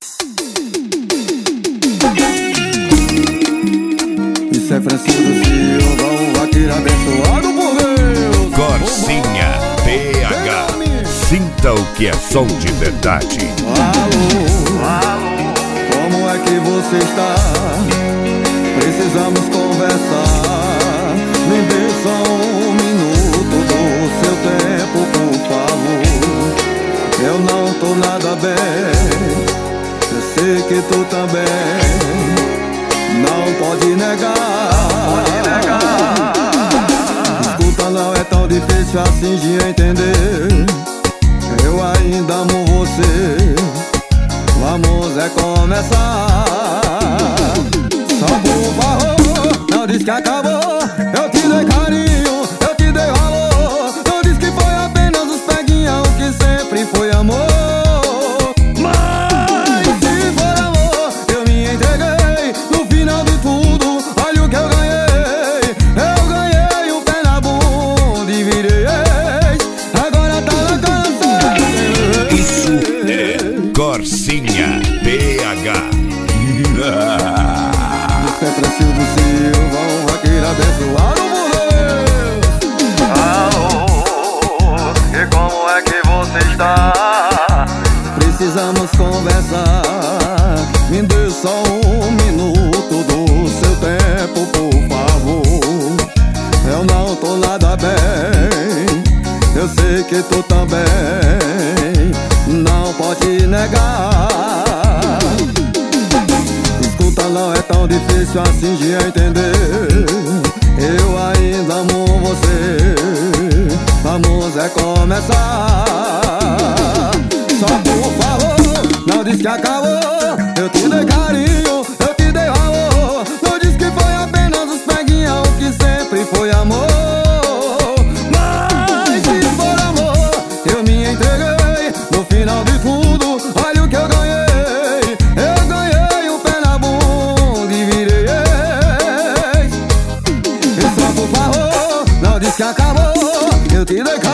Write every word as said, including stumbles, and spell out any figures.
Isso é Francisco Silva, um vaqueiro abençoado por Deus. Corsinha P H, sinta o que é som de verdade. Alô, alô, como é que você está? Precisamos conversar. Me dê só um minuto do seu tempo, por favor. Eu não tô nada bem, eu sei que tu também. Não pode negar, pode negar. Escuta, não é tão difícil assim de entender. Eu ainda amo você. Vamos é começar. Só por favor, não diz que acabou. Eu te dei carinho, eu te dei valor. Não diz que foi apenas os peguinhos, o que sempre foi amor. Mas se for amor, eu me entreguei. No final de tudo, olha o que eu ganhei. Eu ganhei um pé na bunda e virei ex. Agora tá na canção. Isso é Corsinha P H. Isso é Francisco Silva, um vaqueiro abençoado por Deus. Alô, e como é que você está? Precisamos conversar. Me dê só um minuto do seu tempo, por favor. Eu não tô nada bem, eu sei que tu também. Não pode negar. Escuta, não é tão difícil assim de entender. Eu ainda amo você. Vamos é começar. Só por favor, não diz que acabou. Eu te dei carinho, eu te dei valor. Não diz que foi apenas os peguinhos, o que sempre foi amor. Mas se for amor, eu me entreguei. No final de tudo, olha o que eu ganhei. Eu ganhei um pé na bunda e virei ex. E só por favor, não diz que acabou. Eu te dei carinho.